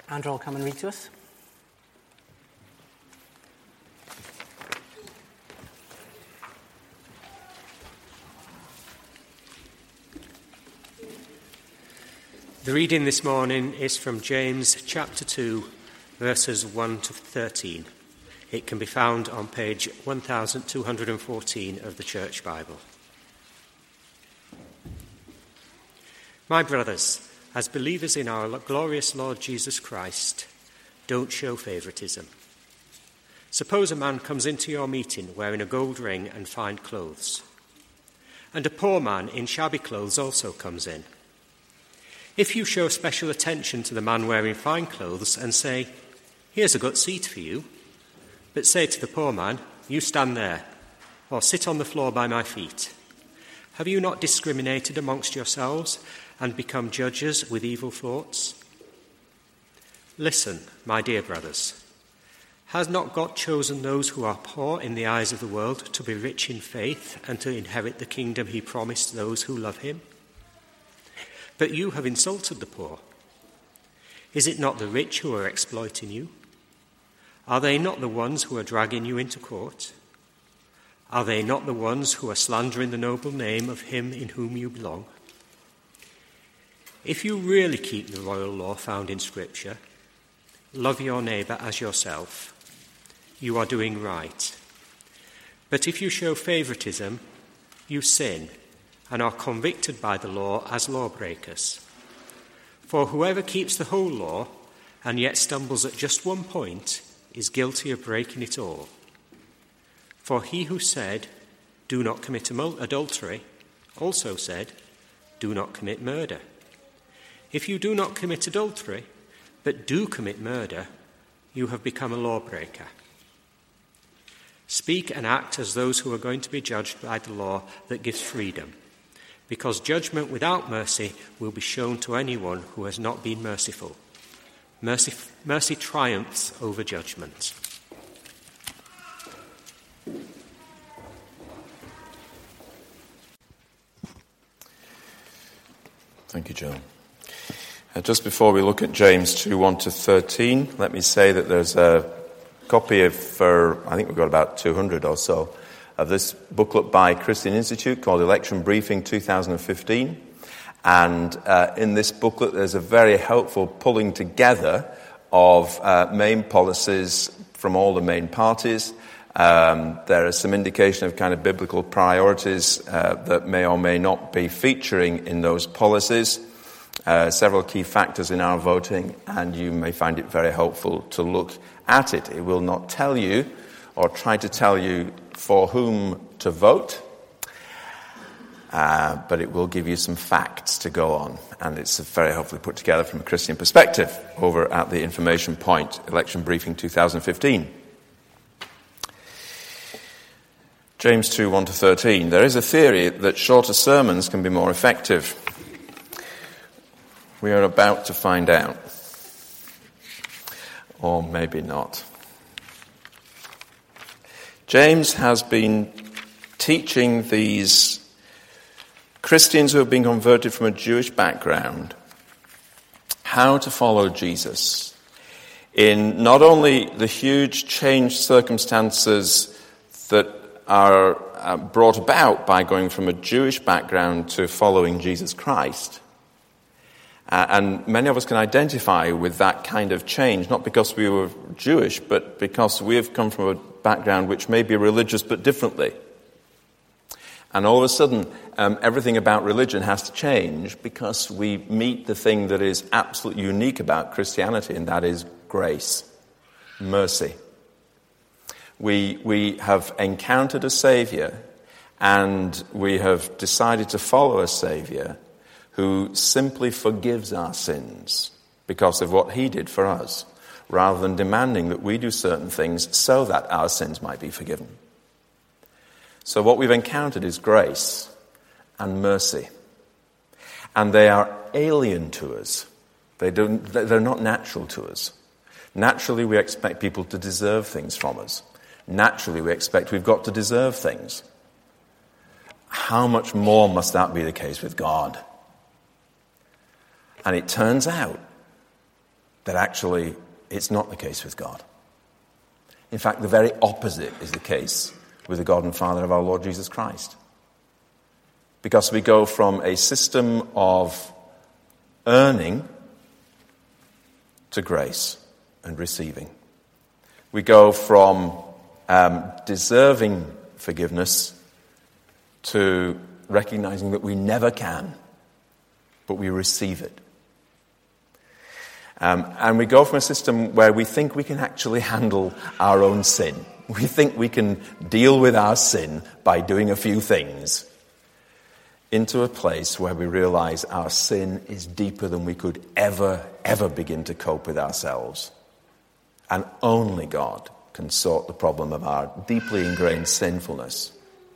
Andrew will come and read to us. The reading this morning is from James chapter 2, verses 1 to 13. It can be found on page 1214 of the Church Bible. My brothers, as believers in our glorious Lord Jesus Christ, don't show favoritism. Suppose a man comes into your meeting wearing a gold ring and fine clothes, and a poor man in shabby clothes also comes in. If you show special attention to the man wearing fine clothes and say, "Here's a good seat for you," but say to the poor man, "You stand there," or "Sit on the floor by my feet," have you not discriminated amongst yourselves and become judges with evil thoughts? Listen, my dear brothers, has not God chosen those who are poor in the eyes of the world to be rich in faith and to inherit the kingdom he promised those who love him? But you have insulted the poor. Is it not the rich who are exploiting you? Are they not the ones who are dragging you into court? Are they not the ones who are slandering the noble name of him in whom you belong? If you really keep the royal law found in Scripture, love your neighbour as yourself, you are doing right. But if you show favouritism, you sin and are convicted by the law as lawbreakers. For whoever keeps the whole law and yet stumbles at just one point is guilty of breaking it all. For he who said, "Do not commit adultery," also said, "Do not commit murder." If you do not commit adultery, but do commit murder, you have become a lawbreaker. Speak and act as those who are going to be judged by the law that gives freedom, because judgment without mercy will be shown to anyone who has not been merciful. Mercy triumphs over judgment. Thank you, Joe. Just before we look at James 2, 1 to 13, let me say that there's a copy of, I think we've got about 200 or so, of this booklet by Christian Institute called Election Briefing 2015. And in this booklet, there's a very helpful pulling together of main policies from all the main parties. There is some indication of kind of biblical priorities that may or may not be featuring in those policies. Several key factors in our voting, and you may find it very helpful to look at it. It will not tell you or try to tell you for whom to vote, but it will give you some facts to go on, and it's very helpfully put together from a Christian perspective over at the Information Point, Election Briefing 2015. James 2, 1 to 13. There is a theory that shorter sermons can be more effective. We are about to find out. Or maybe not. James has been teaching these Christians who have been converted from a Jewish background how to follow Jesus in not only the huge changed circumstances that are brought about by going from a Jewish background to following Jesus Christ. And many of us can identify with that kind of change, not because we were Jewish, but because we have come from a background which may be religious but differently. And all of a sudden, everything about religion has to change because we meet the thing that is absolutely unique about Christianity, and that is grace, mercy. We have encountered a Saviour, and we have decided to follow a Saviour who simply forgives our sins because of what he did for us, rather than demanding that we do certain things so that our sins might be forgiven. So what we've encountered is grace and mercy. And they are alien to us. They're not natural to us. Naturally, we expect people to deserve things from us. Naturally, we expect we've got to deserve things. How much more must that be the case with God? And it turns out that actually it's not the case with God. In fact, the very opposite is the case with the God and Father of our Lord Jesus Christ. Because we go from a system of earning to grace and receiving. We go from deserving forgiveness to recognizing that we never can, but we receive it. And we go from a system where we think we can actually handle our own sin. We think we can deal with our sin by doing a few things, into a place where we realize our sin is deeper than we could ever begin to cope with ourselves. And only God can sort the problem of our deeply ingrained sinfulness.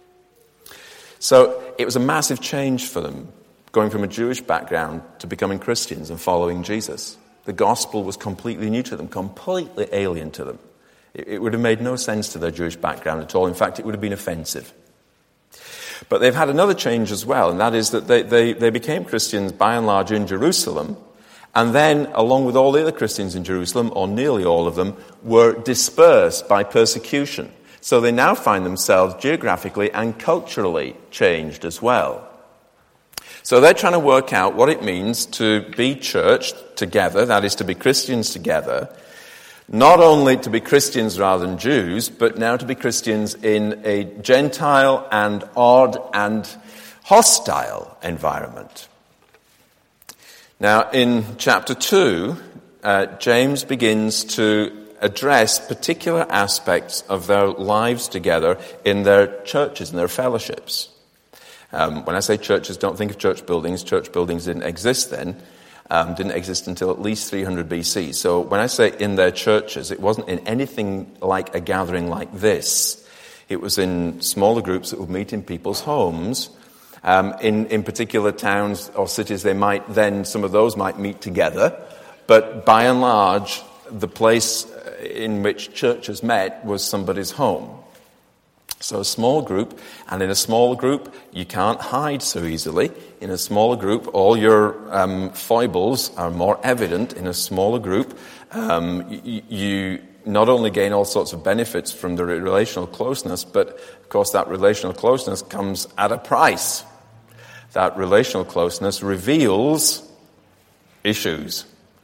So it was a massive change for them, going from a Jewish background to becoming Christians and following Jesus. The gospel was completely new to them, completely alien to them. It would have made no sense to their Jewish background at all. In fact, it would have been offensive. But they've had another change as well, and that is that they became Christians by and large in Jerusalem, and then, along with all the other Christians in Jerusalem, or nearly all of them, were dispersed by persecution. So they now find themselves geographically and culturally changed as well. So they're trying to work out what it means to be church together, that is to be Christians together, not only to be Christians rather than Jews, but now to be Christians in a Gentile and odd and hostile environment. Now, in chapter 2, James begins to address particular aspects of their lives together in their churches and their fellowships. When I say churches, don't think of church buildings. Church buildings didn't exist then. Didn't exist until at least 300 BC. So when I say in their churches, it wasn't in anything like a gathering like this. It was in smaller groups that would meet in people's homes. In particular towns or cities, some of those might meet together. But by and large, the place in which churches met was somebody's home. So a small group, and in a small group, you can't hide so easily. In a smaller group, all your foibles are more evident. In a smaller group, you not only gain all sorts of benefits from the relational closeness, but of course that relational closeness comes at a price. That relational closeness reveals issues.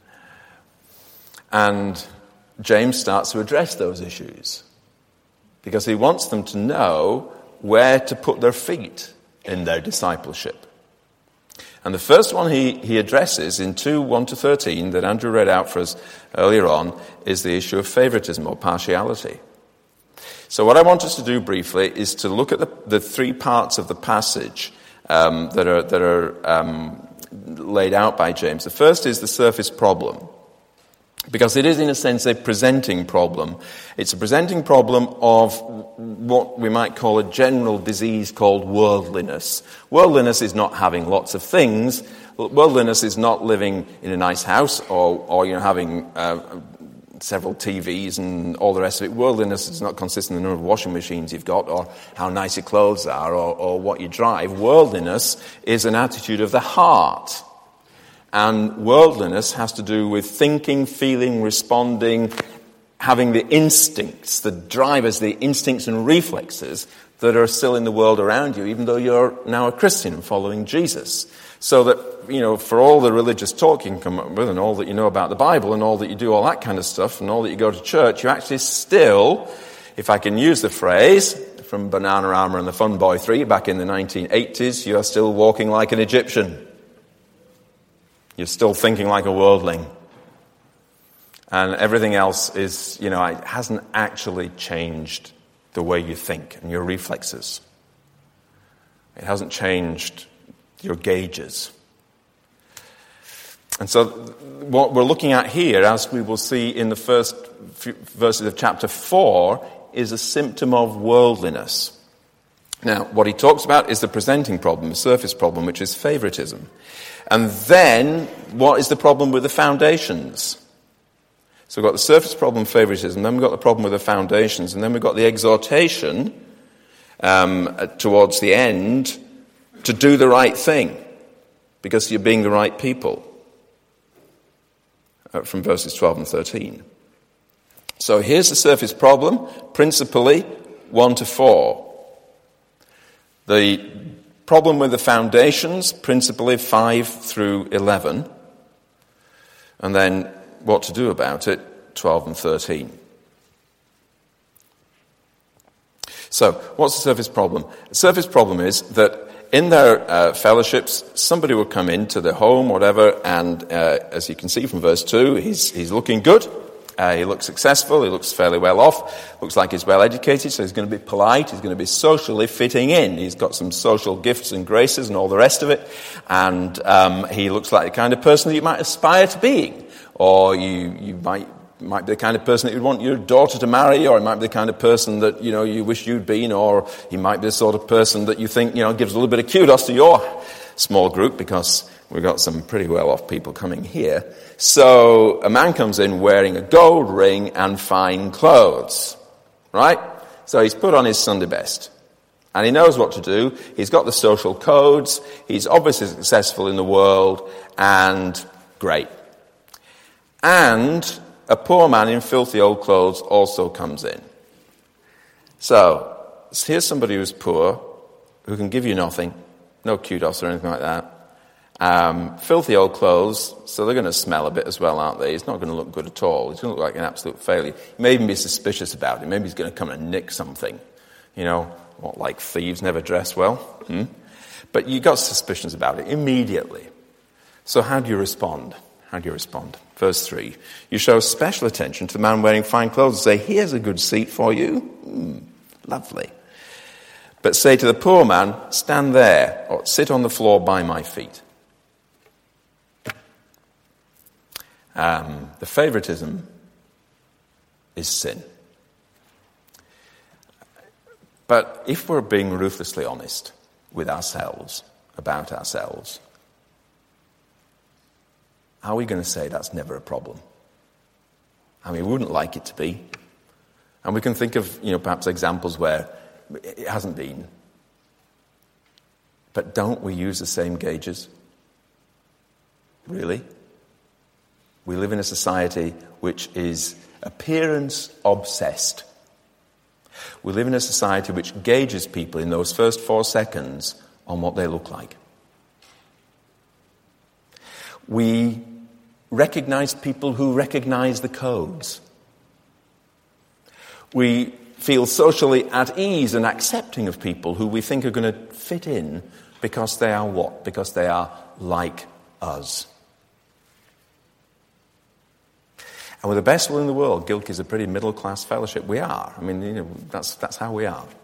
And James starts to address those issues, because he wants them to know where to put their feet in their discipleship. And the first one he addresses in 2:1-13 that Andrew read out for us earlier on is the issue of favoritism or partiality. So what I want us to do briefly is to look at the three parts of the passage that are laid out by James. The first is the surface problem, because it is, in a sense, a presenting problem. It's a presenting problem of what we might call a general disease called worldliness. Worldliness is not having lots of things. Worldliness is not living in a nice house or having several TVs and all the rest of it. Worldliness does not consist in the number of washing machines you've got or how nice your clothes are or what you drive. Worldliness is an attitude of the heart. And worldliness has to do with thinking, feeling, responding, having the instincts, the drivers, the instincts and reflexes that are still in the world around you, even though you're now a Christian and following Jesus. So that, for all the religious talk you can come up with and all that you know about the Bible and all that you do all that kind of stuff and all that you go to church, you actually still, if I can use the phrase from Bananarama and the Fun Boy 3 back in the 1980s, you are still walking like an Egyptian. You're still thinking like a worldling. And everything else is, it hasn't actually changed the way you think and your reflexes. It hasn't changed your gauges. And so what we're looking at here, as we will see in the first few verses of chapter 4, is a symptom of worldliness. Now, what he talks about is the presenting problem, the surface problem, which is favoritism. And then, what is the problem with the foundations? So we've got the surface problem, favoritism, then we've got the problem with the foundations, and then we've got the exhortation towards the end to do the right thing, because you're being the right people. from verses 12 and 13. So here's the surface problem, principally 1 to 4. The problem with the foundations, principally 5 through 11. And then what to do about it, 12 and 13. So what's the surface problem? The surface problem is that in their fellowships, somebody will come into their home, whatever, and as you can see from verse 2, he's looking good. He looks successful. He looks fairly well off. Looks like he's well educated, so he's going to be polite. He's going to be socially fitting in. He's got some social gifts and graces and all the rest of it. And he looks like the kind of person that you might aspire to being. Or you might be the kind of person that you'd want your daughter to marry, or he might be the kind of person that, you wish you'd been, or he might be the sort of person that you think, gives a little bit of kudos to your small group, because we've got some pretty well-off people coming here. So a man comes in wearing a gold ring and fine clothes, right? So he's put on his Sunday best, and he knows what to do. He's got the social codes. He's obviously successful in the world, and great. And a poor man in filthy old clothes also comes in. So here's somebody who's poor, who can give you nothing, no kudos or anything like that. Filthy old clothes, so they're going to smell a bit as well, aren't they? He's not going to look good at all. He's going to look like an absolute failure. You may even be suspicious about it. Maybe he's going to come and nick something. What, like thieves never dress well? But you got suspicions about it immediately. So how do you respond? Verse 3. You show special attention to the man wearing fine clothes and say, here's a good seat for you. Lovely. But say to the poor man, stand there, or sit on the floor by my feet. The favoritism is sin. But if we're being ruthlessly honest with ourselves, about ourselves, how are we going to say that's never a problem? We wouldn't like it to be. And we can think of, perhaps examples where it hasn't been. But don't we use the same gauges? Really? We live in a society which is appearance obsessed. We live in a society which gauges people in those first 4 seconds on what they look like. We recognize people who recognize the codes. We feel socially at ease and accepting of people who we think are going to fit in because they are what? Because they are like us. And with the best will in the world, Gilk is a pretty middle-class fellowship. We are. That's how we are.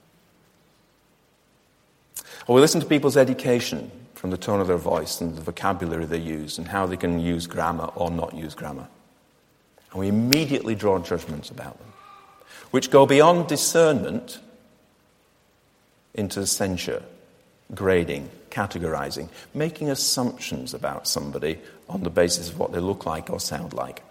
Or we listen to people's education from the tone of their voice and the vocabulary they use and how they can use grammar or not use grammar. And we immediately draw judgments about them, which go beyond discernment into censure, grading, categorizing, making assumptions about somebody on the basis of what they look like or sound like.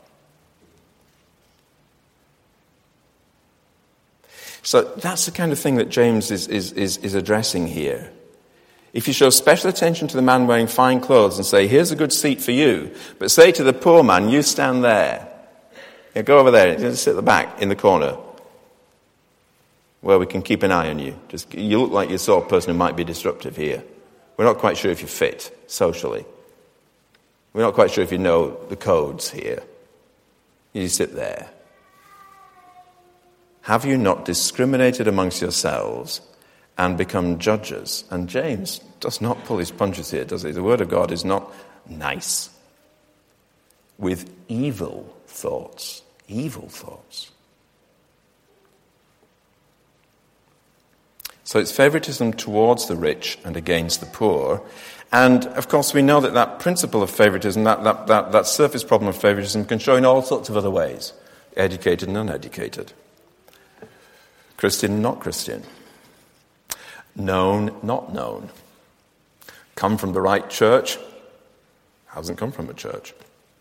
So that's the kind of thing that James is addressing here. If you show special attention to the man wearing fine clothes and say, here's a good seat for you, but say to the poor man, you stand there. Go over there, just sit at the back in the corner where we can keep an eye on you. You look like you're the sort of person who might be disruptive here. We're not quite sure if you fit socially. We're not quite sure if you know the codes here. You sit there. Have you not discriminated amongst yourselves and become judges? And James does not pull his punches here, does he? The word of God is not nice. With evil thoughts. Evil thoughts. So it's favoritism towards the rich and against the poor. And, of course, we know that principle of favoritism, that surface problem of favoritism can show in all sorts of other ways. Educated and uneducated. Christian, not Christian. Known, not known. Come from the right church, hasn't come from a church.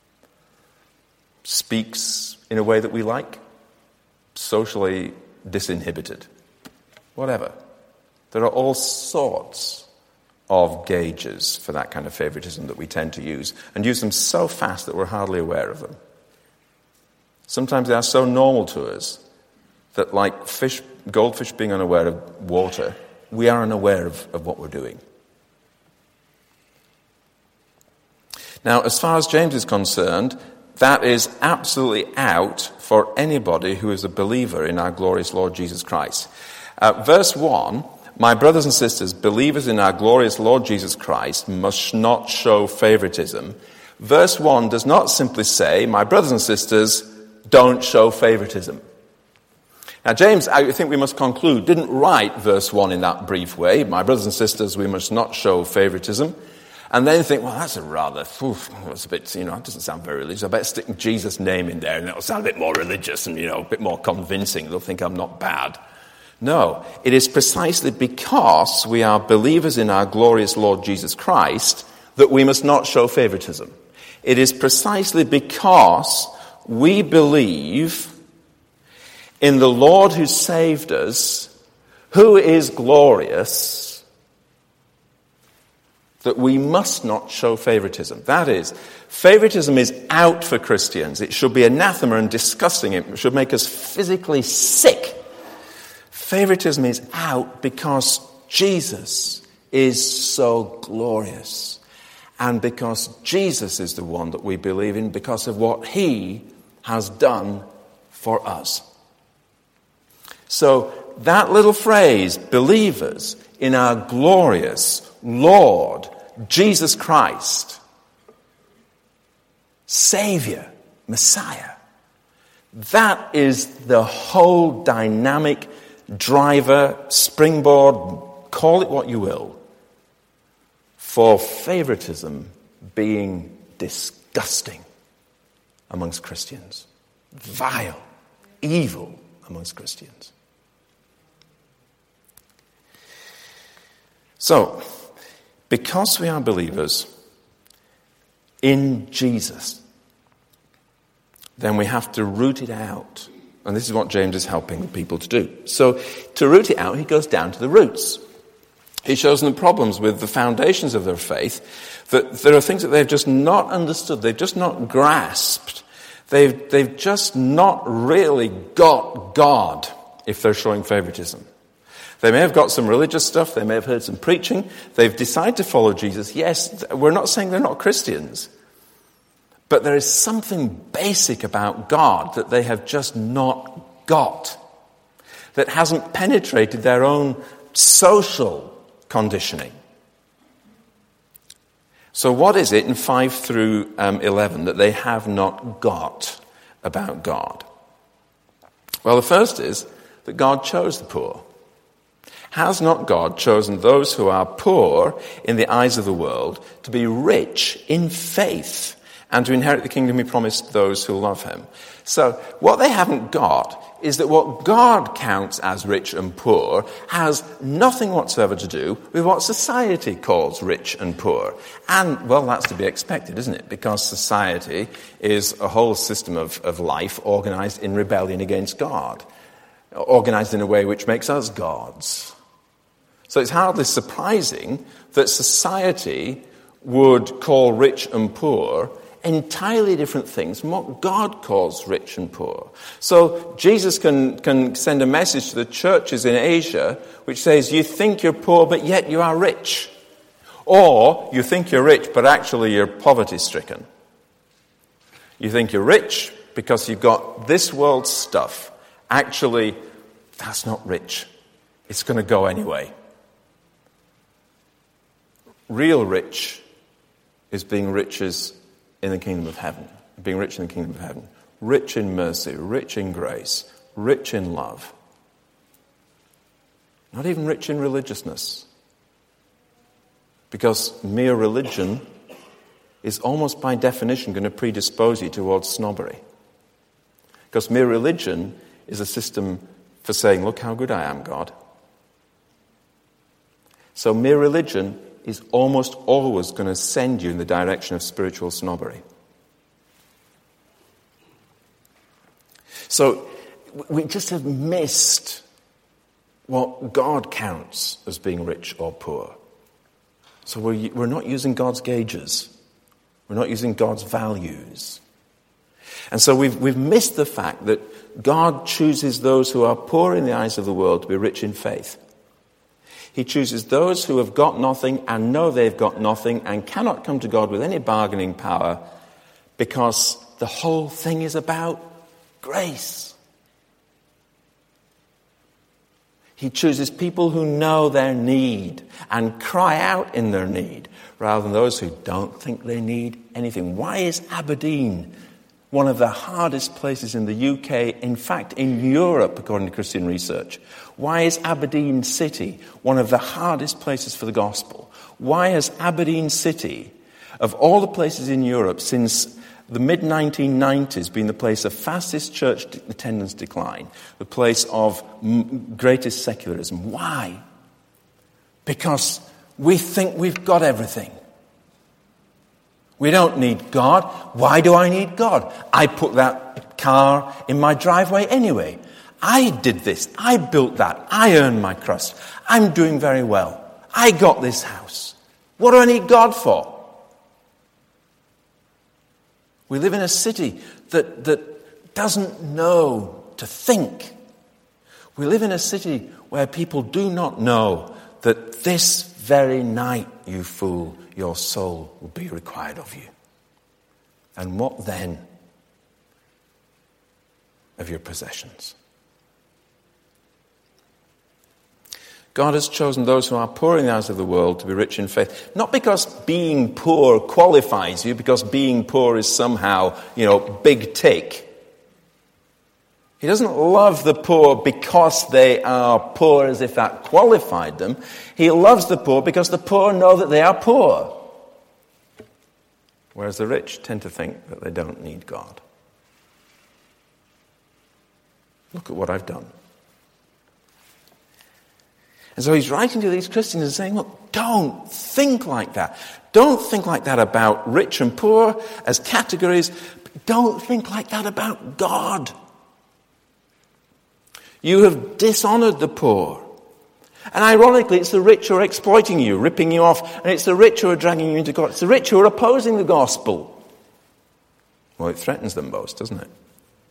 Speaks in a way that we like, socially disinhibited. Whatever. There are all sorts of gauges for that kind of favoritism that we tend to use, and use them so fast that we're hardly aware of them. Sometimes they are so normal to us that, like goldfish being unaware of water, we are unaware of what we're doing. Now, as far as James is concerned, that is absolutely out for anybody who is a believer in our glorious Lord Jesus Christ. Verse 1, my brothers and sisters, believers in our glorious Lord Jesus Christ must not show favoritism. Verse 1 does not simply say, my brothers and sisters, don't show favoritism. Now, James, I think we must conclude, didn't write verse 1 in that brief way, my brothers and sisters, we must not show favoritism. And then think, well, that's that's a bit, that doesn't sound very religious. I better stick Jesus' name in there and it'll sound a bit more religious and, a bit more convincing. They'll think I'm not bad. No, it is precisely because we are believers in our glorious Lord Jesus Christ that we must not show favoritism. It is precisely because we believe in the Lord who saved us, who is glorious, that we must not show favoritism. That is, favoritism is out for Christians. It should be anathema and disgusting. It should make us physically sick. Favoritism is out because Jesus is so glorious. And because Jesus is the one that we believe in because of what he has done for us. So that little phrase, believers in our glorious Lord Jesus Christ, Savior, Messiah, that is the whole dynamic driver, springboard, call it what you will, for favoritism being disgusting amongst Christians, vile, evil amongst Christians. So, because we are believers in Jesus, then we have to root it out. And this is what James is helping people to do. So, to root it out, he goes down to the roots. He shows them the problems with the foundations of their faith, that there are things that they've just not understood, they've just not grasped. They've just not really got God if they're showing favoritism. They may have got some religious stuff, they may have heard some preaching, they've decided to follow Jesus. Yes, we're not saying they're not Christians, but there is something basic about God that they have just not got, that hasn't penetrated their own social conditioning. So what is it in 5 through 11 that they have not got about God? Well, the first is that God chose the poor. Has not God chosen those who are poor in the eyes of the world to be rich in faith and to inherit the kingdom he promised those who love him? So what they haven't got is that what God counts as rich and poor has nothing whatsoever to do with what society calls rich and poor. And, well, that's to be expected, isn't it? Because society is a whole system of life organized in rebellion against God, organized in a way which makes us gods. So it's hardly surprising that society would call rich and poor entirely different things from what God calls rich and poor. So Jesus can send a message to the churches in Asia which says, you think you're poor, but yet you are rich. Or you think you're rich, but actually you're poverty-stricken. You think you're rich because you've got this world's stuff. Actually, that's not rich. It's going to go anyway. Real rich is being riches in the kingdom of heaven. Being rich in the kingdom of heaven. Rich in mercy, rich in grace, rich in love. Not even rich in religiousness. Because mere religion is almost by definition going to predispose you towards snobbery. Because mere religion is a system for saying, look how good I am, God. So mere religion is almost always going to send you in the direction of spiritual snobbery. So we just have missed what God counts as being rich or poor. So we're not using God's gauges. We're not using God's values. And so we've missed the fact that God chooses those who are poor in the eyes of the world to be rich in faith. He chooses those who have got nothing and know they've got nothing and cannot come to God with any bargaining power, because the whole thing is about grace. He chooses people who know their need and cry out in their need, rather than those who don't think they need anything. Why is Aberdeen one of the hardest places in the UK, in fact in Europe, according to Christian Research? Why is Aberdeen City one of the hardest places for the gospel? Why has Aberdeen City, of all the places in Europe since the mid-1990s, been the place of fastest church attendance decline, the place of greatest secularism? Why? Because we think we've got everything. We don't need God. Why do I need God? I put that car in my driveway anyway. I did this. I built that. I earned my crust. I'm doing very well. I got this house. What do I need God for? We live in a city that doesn't know to think. We live in a city where people do not know that this very night, you fool, your soul will be required of you. And what then of your possessions? God has chosen those who are poor in the eyes of the world to be rich in faith. Not because being poor qualifies you, because being poor is somehow, big tick. He doesn't love the poor because they are poor as if that qualified them. He loves the poor because the poor know that they are poor. Whereas the rich tend to think that they don't need God. Look at what I've done. And so he's writing to these Christians and saying, look, don't think like that. Don't think like that about rich and poor as categories. Don't think like that about God. You have dishonored the poor. And ironically, it's the rich who are exploiting you, ripping you off, and it's the rich who are dragging you into God. It's the rich who are opposing the gospel. Well, it threatens them most, doesn't it?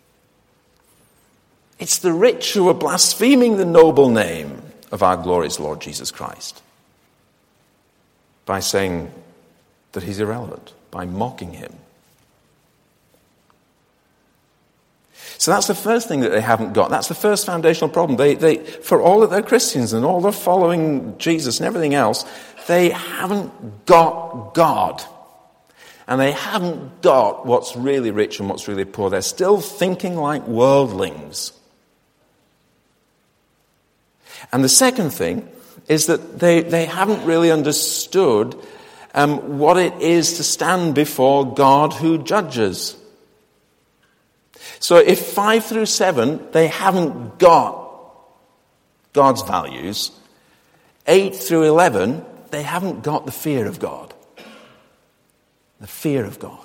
It's the rich who are blaspheming the noble name of our glorious Lord Jesus Christ by saying that he's irrelevant, by mocking him. So that's the first thing that they haven't got. That's the first foundational problem. They for all that they're Christians and all they're following Jesus and everything else, they haven't got God. And they haven't got what's really rich and what's really poor. They're still thinking like worldlings. And the second thing is that they haven't really understood what it is to stand before God who judges. So if 5 through 7, they haven't got God's values, 8 through 11, they haven't got the fear of God. The fear of God.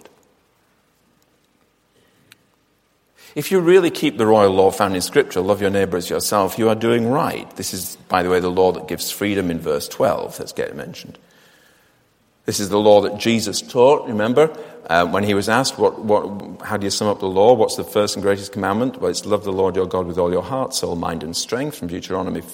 If you really keep the royal law found in Scripture, love your neighbour as yourself, you are doing right. This is, by the way, the law that gives freedom in verse 12. Let's get it mentioned. This is the law that Jesus taught, remember? When he was asked, how do you sum up the law? What's the first and greatest commandment? Well, it's love the Lord your God with all your heart, soul, mind and strength, from Deuteronomy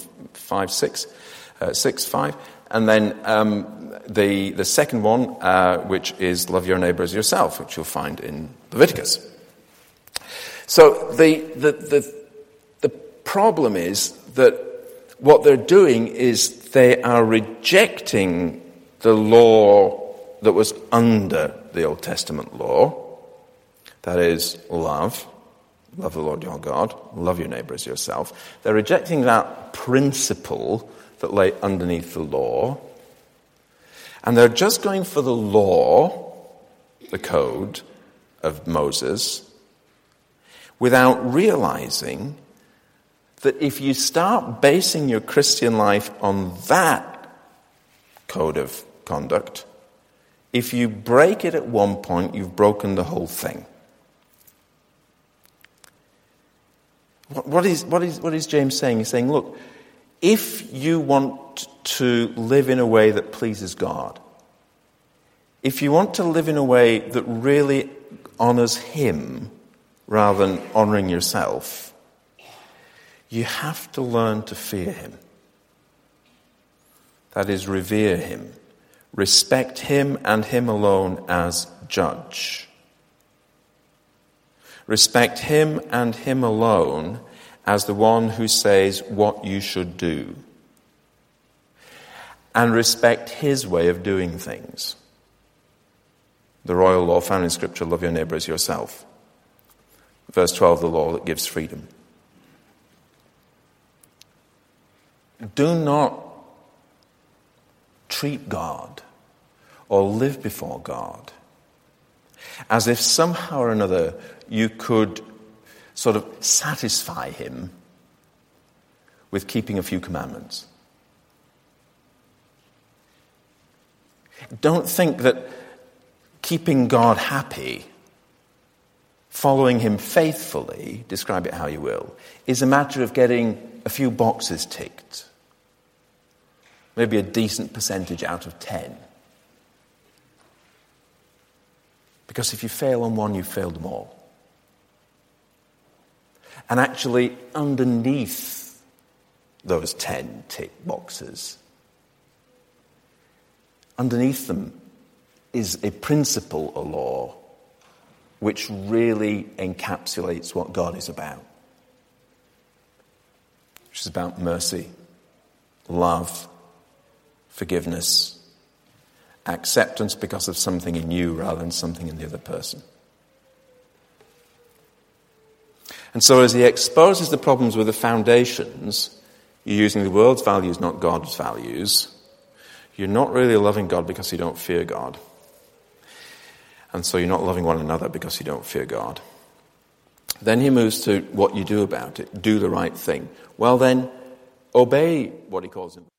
6:5. And then the second one, which is love your neighbour as yourself, which you'll find in Leviticus. So the problem is that what they're doing is they are rejecting the law that was under the Old Testament law. That is, love the Lord your God, love your neighbour as yourself. They're rejecting that principle that lay underneath the law. And they're just going for the law, the code of Moses, without realizing that if you start basing your Christian life on that code of conduct, if you break it at one point, you've broken the whole thing. What is James saying? He's saying, look, if you want to live in a way that pleases God, if you want to live in a way that really honours him rather than honouring yourself, you have to learn to fear him. That is, revere him. Respect him and him alone as judge. Respect him and him alone as the one who says what you should do. And respect his way of doing things. The royal law found in Scripture, love your neighbour as yourself. Verse 12, the law that gives freedom. Do not treat God or live before God as if somehow or another you could sort of satisfy him with keeping a few commandments. Don't think that keeping God happy, following him faithfully, describe it how you will, is a matter of getting a few boxes ticked. Maybe a decent percentage out of 10. Because if you fail on one, you've failed them all. And actually, underneath those 10 tick boxes, underneath them is a principle, a law, which really encapsulates what God is about. Which is about mercy, love, forgiveness, acceptance because of something in you rather than something in the other person. And so as he exposes the problems with the foundations, you're using the world's values, not God's values. You're not really loving God because you don't fear God. And so you're not loving one another because you don't fear God. Then he moves to what you do about it. Do the right thing. Well then, obey what he calls him.